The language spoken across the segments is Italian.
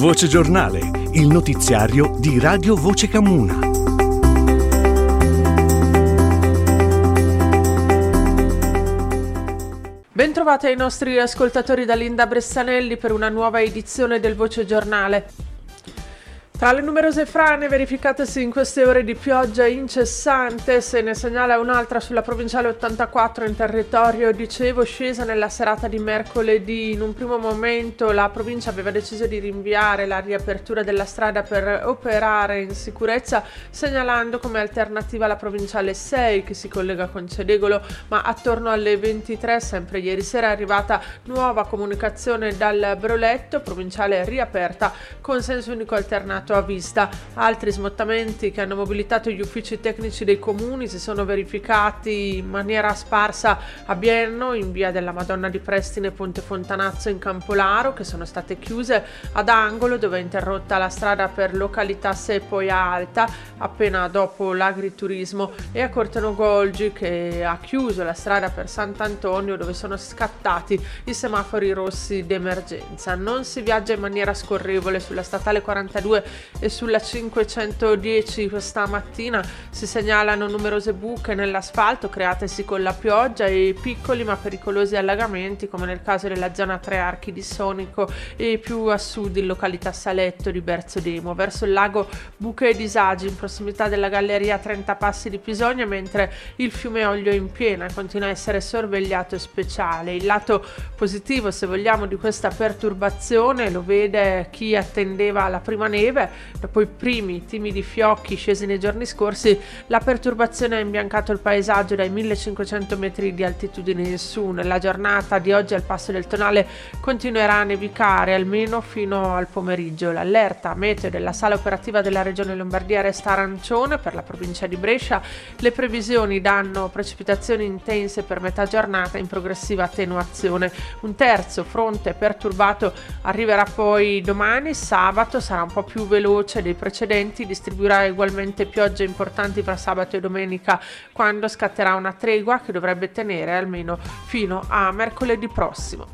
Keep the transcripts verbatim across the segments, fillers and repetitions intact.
Voce Giornale, il notiziario di Radio Voce Camuna. Bentrovati ai nostri ascoltatori da Linda Bressanelli per una nuova edizione del Voce Giornale. Tra le numerose frane verificatesi in queste ore di pioggia incessante, se ne segnala un'altra sulla provinciale ottantaquattro in territorio dicevo scesa nella serata di mercoledì. In un primo momento la provincia aveva deciso di rinviare la riapertura della strada per operare in sicurezza, segnalando come alternativa la provinciale sei che si collega con Cedegolo, ma attorno alle ventitré, sempre ieri sera, è arrivata nuova comunicazione dal Broletto, provinciale riaperta con senso unico alternato a vista. Altri smottamenti che hanno mobilitato gli uffici tecnici dei comuni si sono verificati in maniera sparsa a Bienno, in via della Madonna di Prestine e Ponte Fontanazzo in Campolaro, che sono state chiuse, ad Angolo, dove è interrotta la strada per località Sepoia Alta appena dopo l'agriturismo, e a Corteno Golgi, che ha chiuso la strada per Sant'Antonio, dove sono scattati i semafori rossi d'emergenza. Non si viaggia in maniera scorrevole sulla statale quarantadue e sulla cinquecentodieci questa mattina. Si segnalano numerose buche nell'asfalto createsi con la pioggia e piccoli ma pericolosi allagamenti, come nel caso della zona Tre Archi di Sonico e più a sud in località Saletto di Berzodemo. Verso il lago buche e disagi in prossimità della galleria Trenta Passi di Pisogna, mentre il fiume Oglio in piena continua a essere sorvegliato e speciale. Il lato positivo, se vogliamo, di questa perturbazione lo vede chi attendeva la prima neve. Dopo i primi timidi fiocchi scesi nei giorni scorsi, la perturbazione ha imbiancato il paesaggio dai millecinquecento metri di altitudine in su. Nella giornata di oggi al Passo del Tonale continuerà a nevicare almeno fino al pomeriggio. L'allerta meteo della sala operativa della Regione Lombardia resta arancione per la provincia di Brescia. Le previsioni danno precipitazioni intense per metà giornata in progressiva attenuazione. Un terzo fronte perturbato arriverà poi domani, sabato, sarà un po' più veloce dei precedenti, distribuirà ugualmente piogge importanti fra sabato e domenica, quando scatterà una tregua che dovrebbe tenere almeno fino a mercoledì prossimo.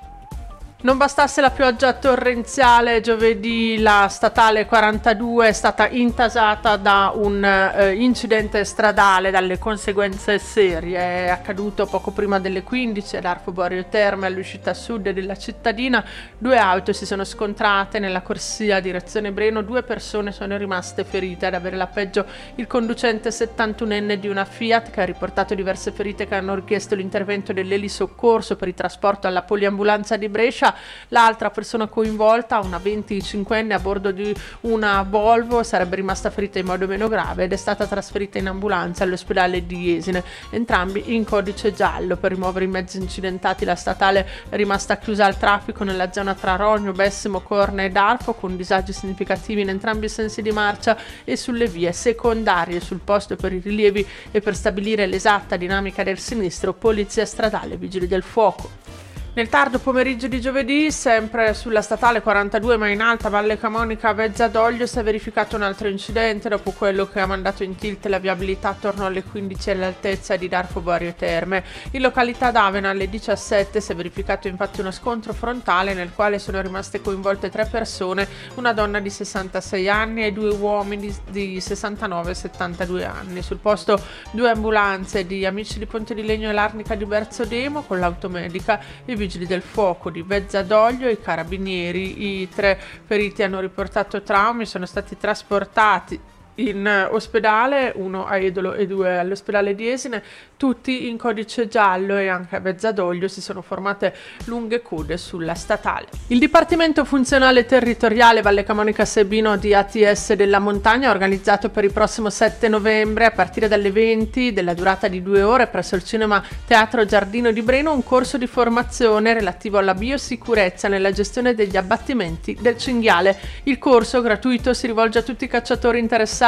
Non bastasse la pioggia torrenziale, giovedì la statale quarantadue è stata intasata da un eh, incidente stradale dalle conseguenze serie. È accaduto poco prima delle quindici ad Arfo Borio Terme, all'uscita sud della cittadina. Due auto si sono scontrate nella corsia direzione Breno, due persone sono rimaste ferite. Ad avere la peggio il conducente settantunenne di una Fiat, che ha riportato diverse ferite che hanno richiesto l'intervento dell'elisoccorso per il trasporto alla poliambulanza di Brescia. L'altra persona coinvolta, una venticinquenne a bordo di una Volvo, sarebbe rimasta ferita in modo meno grave ed è stata trasferita in ambulanza all'ospedale di Jesine, entrambi in codice giallo. Per rimuovere i mezzi incidentati la statale è rimasta chiusa al traffico nella zona tra Rogno, Bessimo, Corne ed Arfo, con disagi significativi in entrambi i sensi di marcia e sulle vie secondarie. Sul posto per i rilievi e per stabilire l'esatta dinamica del sinistro, polizia stradale e vigili del fuoco. Nel tardo pomeriggio di giovedì, sempre sulla statale quarantadue ma in alta Valle Camonica a Vezza d'Oglio, si è verificato un altro incidente dopo quello che ha mandato in tilt la viabilità attorno alle quindici all'altezza di Darfo Borio Terme. In località d'Avena alle diciassette si è verificato infatti uno scontro frontale nel quale sono rimaste coinvolte tre persone, una donna di sessantasei anni e due uomini di sessantanove e settantadue anni. Sul posto due ambulanze di Amici di Ponte di Legno e Larnica di Berzodemo con l'automedica, i vigili del fuoco di Vezza d'Oglio e i carabinieri. I tre feriti hanno riportato traumi, sono stati trasportati in ospedale, uno a Edolo e due all'ospedale di Jesine, tutti in codice giallo, e anche a Vezza d'Oglio si sono formate lunghe code sulla statale. Il Dipartimento Funzionale Territoriale Valle Camonica Sebino di A T S della Montagna ha organizzato per il prossimo sette novembre, a partire dalle venti, della durata di due ore, presso il Cinema Teatro Giardino di Breno, un corso di formazione relativo alla biosicurezza nella gestione degli abbattimenti del cinghiale. Il corso, gratuito, si rivolge a tutti i cacciatori interessati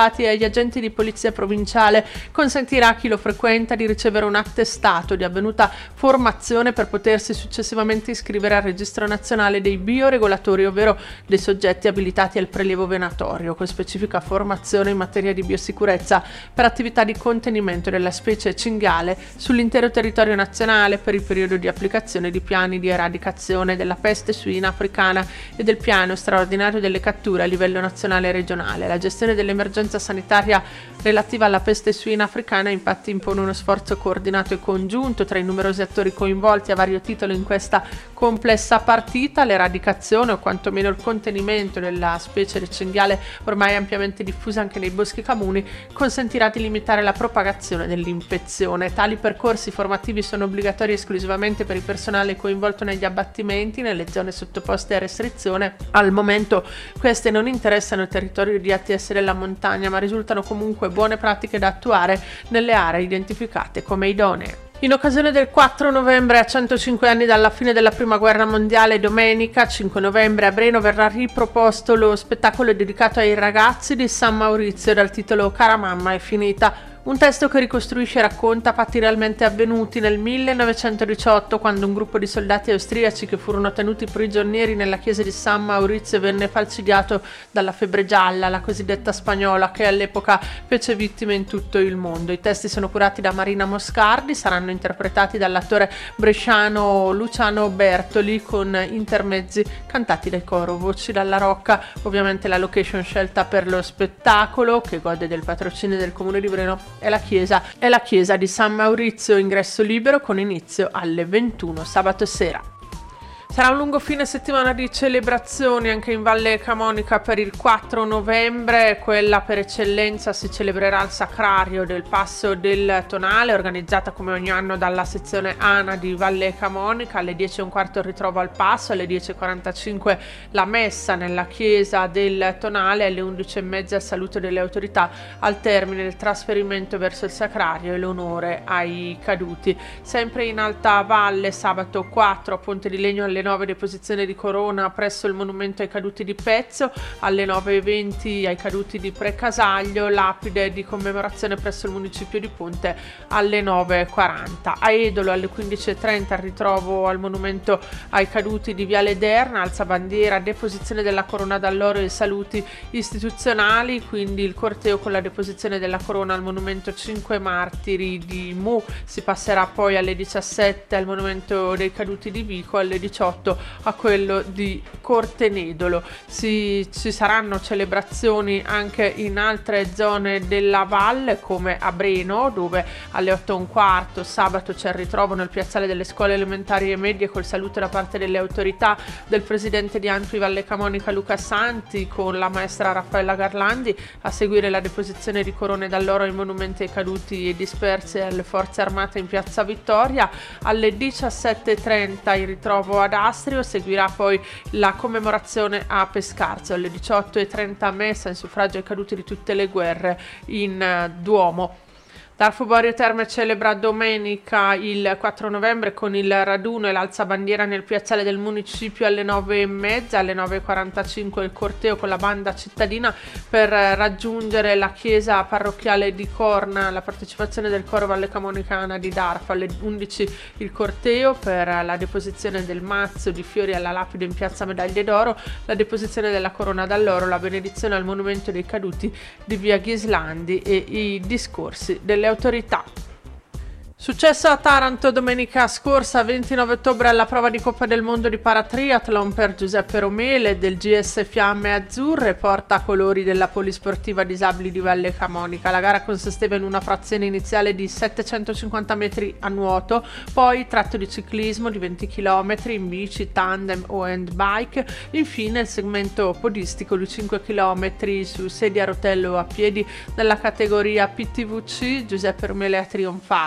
risultati e agli agenti di polizia provinciale consentirà a chi lo frequenta di ricevere un attestato di avvenuta formazione per potersi successivamente iscrivere al registro nazionale dei bioregolatori, ovvero dei soggetti abilitati al prelievo venatorio, con specifica formazione in materia di biosicurezza per attività di contenimento della specie cinghiale sull'intero territorio nazionale per il periodo di applicazione di piani di eradicazione della peste suina africana e del piano straordinario delle catture a livello nazionale e regionale. La gestione dell'emergenza sanitaria relativa alla peste suina africana infatti impone uno sforzo coordinato e congiunto tra i numerosi attori coinvolti a vario titolo in questa complessa partita. L'eradicazione o quantomeno il contenimento della specie del cinghiale, ormai ampiamente diffusa anche nei boschi comuni, consentirà di limitare la propagazione dell'infezione. Tali percorsi formativi sono obbligatori esclusivamente per il personale coinvolto negli abbattimenti nelle zone sottoposte a restrizione. Al momento queste non interessano il territorio di A T S della montagna, ma risultano comunque buone pratiche da attuare nelle aree identificate come idonee. In occasione del quattro novembre, a centocinque anni dalla fine della Prima Guerra Mondiale, domenica cinque novembre a Breno verrà riproposto lo spettacolo dedicato ai ragazzi di San Maurizio dal titolo Cara mamma è finita. Un testo che ricostruisce e racconta fatti realmente avvenuti nel millenovecentodiciotto, quando un gruppo di soldati austriaci che furono tenuti prigionieri nella chiesa di San Maurizio venne falcidiato dalla febbre gialla, la cosiddetta spagnola, che all'epoca fece vittime in tutto il mondo. I testi sono curati da Marina Moscardi, saranno interpretati dall'attore bresciano Luciano Bertoli con intermezzi cantati dal coro Voci dalla Rocca. Ovviamente la location scelta per lo spettacolo, che gode del patrocinio del Comune di Breno, è la chiesa, è la chiesa di San Maurizio, ingresso libero con inizio alle ventuno sabato sera. Sarà un lungo fine settimana di celebrazioni anche in Valle Camonica per il quattro novembre, quella per eccellenza si celebrerà il Sacrario del Passo del Tonale, organizzata come ogni anno dalla sezione ANA di Valle Camonica. Alle dieci e un quarto il ritrovo al Passo, alle dieci e quarantacinque la messa nella chiesa del Tonale, alle undici e mezza il saluto delle autorità al termine del trasferimento verso il Sacrario e l'onore ai caduti. Sempre in Alta Valle, sabato quattro a Ponte di Legno alle nove deposizione di corona presso il monumento ai caduti di Pezzo, alle nove e venti ai caduti di Precasaglio, lapide di commemorazione presso il municipio di Ponte alle nove e quaranta. A Edolo alle quindici e trenta il ritrovo al monumento ai caduti di Viale Derna, alzabandiera, deposizione della corona d'alloro e saluti istituzionali, quindi il corteo con la deposizione della corona al monumento cinque martiri di Mu. Si passerà poi alle diciassette al monumento dei caduti di Vico, alle diciotto a quello di Cortenedolo. Si, ci saranno celebrazioni anche in altre zone della valle come a Breno, dove alle otto e un quarto sabato c'è il ritrovo nel piazzale delle scuole elementari e medie col saluto da parte delle autorità del presidente di Antwi Valle Camonica Luca Santi con la maestra Raffaella Garlandi, a seguire la deposizione di corone d'alloro ai monumenti ai caduti e dispersi alle forze armate in piazza Vittoria. Alle diciassette e trenta il ritrovo ad Astrio, seguirà poi la commemorazione a Pescarzo, alle diciotto e trenta messa in suffragio ai caduti di tutte le guerre in Duomo. Darfo Borio Terme celebra domenica il quattro novembre con il raduno e l'alzabandiera nel piazzale del municipio alle nove e mezza, alle nove e quarantacinque il corteo con la banda cittadina per raggiungere la chiesa parrocchiale di Corna, la partecipazione del coro Valle Camonicana di Darfo, alle undici il corteo per la deposizione del mazzo di fiori alla lapide in piazza Medaglie d'Oro, la deposizione della corona d'alloro, la benedizione al monumento dei caduti di via Ghislandi e i discorsi delle autorità. Successo a Taranto domenica scorsa, ventinove ottobre, alla prova di Coppa del Mondo di Paratriathlon per Giuseppe Romele del G S Fiamme Azzurre, portacolori della Polisportiva Disabili di Valle Camonica. La gara consisteva in una frazione iniziale di settecentocinquanta metri a nuoto, poi tratto di ciclismo di venti chilometri in bici, tandem o handbike, infine il segmento podistico di cinque chilometri su sedia a rotelle o a piedi. Nella categoria P T V C Giuseppe Romele ha trionfato sul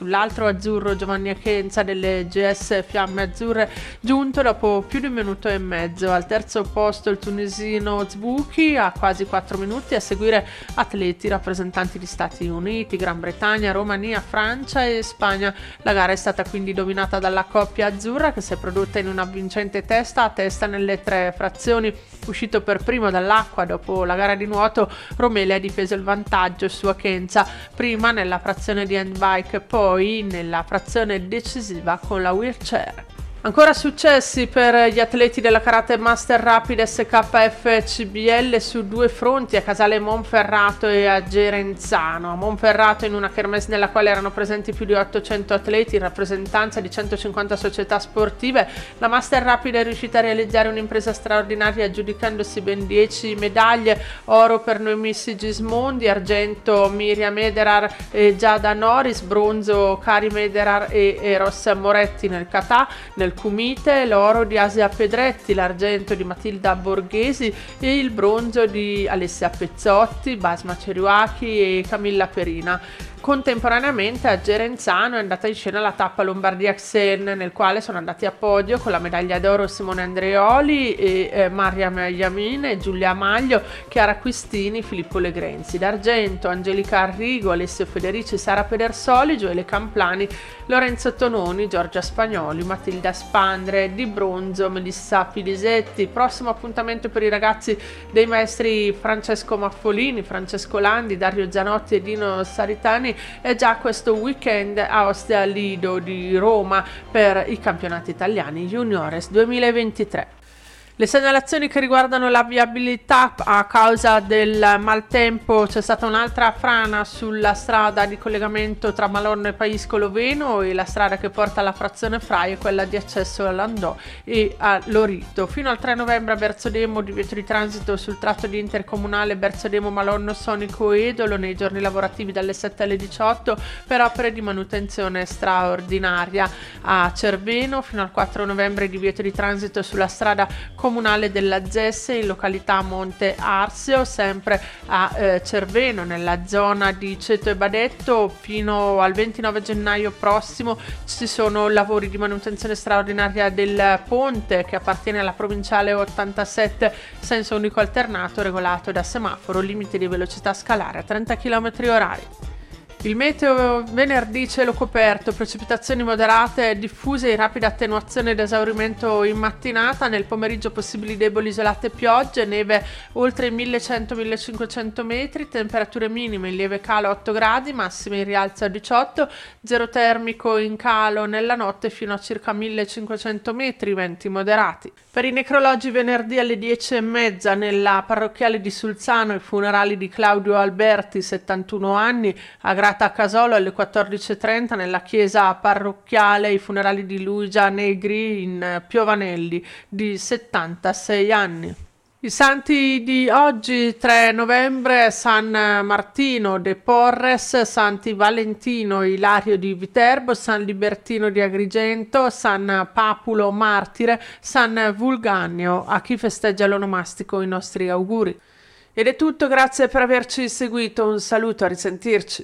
l'altro azzurro Giovanni Achenza delle G S Fiamme Azzurre, giunto dopo più di un minuto e mezzo. Al terzo posto il tunisino Zbouki a quasi quattro minuti, a seguire atleti rappresentanti di Stati Uniti, Gran Bretagna, Romania, Francia e Spagna. La gara è stata quindi dominata dalla coppia azzurra, che si è prodotta in una vincente testa a testa nelle tre frazioni. Uscito per primo dall'acqua dopo la gara di nuoto, Romele ha difeso il vantaggio su Achenza, prima nella frazione di handbike, poi nella frazione decisiva con la wheelchair. Ancora successi per gli atleti della Karate Master Rapid S K F C B L su due fronti, a Casale Monferrato e a Gerenzano. A Monferrato, in una kermesse nella quale erano presenti più di ottocento atleti in rappresentanza di centocinquanta società sportive, la Master Rapid è riuscita a realizzare un'impresa straordinaria aggiudicandosi ben dieci medaglie: oro per Noemi Sigismondi, argento Miriam Ederar e Giada Norris, bronzo Karim Ederar e Eros Moretti nel kata. Nel Kumite l'oro di Asia Pedretti, l'argento di Matilda Borghesi e il bronzo di Alessia Pezzotti, Basma Ceriuachi e Camilla Perina. Contemporaneamente a Gerenzano è andata in scena la tappa Lombardia Xen, nel quale sono andati a podio con la medaglia d'oro Simone Andreoli e eh, Mariam Yamin, Giulia Maglio, Chiara Quistini, Filippo Legrenzi. D'argento Angelica Arrigo, Alessio Federici, Sara Pedersoli, Gioele Camplani, Lorenzo Tononi, Giorgia Spagnoli, Matilda Spandre. Di bronzo Melissa Pilisetti. Prossimo appuntamento per i ragazzi dei maestri Francesco Maffolini, Francesco Landi, Dario Zanotti e Dino Saritani è già questo weekend a Ostia Lido di Roma per i campionati italiani Juniores duemilaventitré. Le segnalazioni che riguardano la viabilità: a causa del maltempo c'è stata un'altra frana sulla strada di collegamento tra Malorno e Paiscolo Veno, e la strada che porta alla frazione Frai è quella di accesso a Landò e a Lorito. Fino al tre novembre a Berzodemo divieto di transito sul tratto di intercomunale Berzodemo Malorno Sonico Edolo nei giorni lavorativi dalle sette alle diciotto per opere di manutenzione straordinaria. A Cerveno fino al quattro novembre divieto di transito sulla strada comunale della Zesse in località Monte Arsio. Sempre a eh, Cerveno nella zona di Ceto e Badetto fino al ventinove gennaio prossimo ci sono lavori di manutenzione straordinaria del ponte che appartiene alla provinciale ottantasette, senso unico alternato regolato da semaforo, limite di velocità scalare a trenta chilometri orari. Il meteo: venerdì cielo coperto, precipitazioni moderate diffuse in rapida attenuazione ed esaurimento in mattinata, nel pomeriggio possibili deboli isolate piogge, neve oltre i millecento millecinquecento metri, temperature minime in lieve calo a otto gradi, massime in rialzo a diciotto, zero termico in calo nella notte fino a circa millecinquecento metri, venti moderati. Per i necrologi venerdì alle dieci e mezza nella parrocchiale di Sulzano i funerali di Claudio Alberti, settantuno anni, a Grata Casolo. Alle quattordici e trenta nella chiesa parrocchiale i funerali di Luigia Negri in Piovanelli, di settantasei anni. I santi di oggi: tre novembre San Martino de Porres, Santi Valentino e Ilario di Viterbo, San Libertino di Agrigento, San Papulo Martire, San Vulganio. A chi festeggia l'onomastico i nostri auguri. Ed è tutto, grazie per averci seguito, un saluto, a risentirci.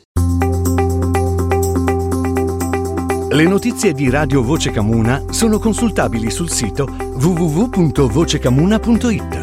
Le notizie di Radio Voce Camuna sono consultabili sul sito w w w punto voce camuna punto i t.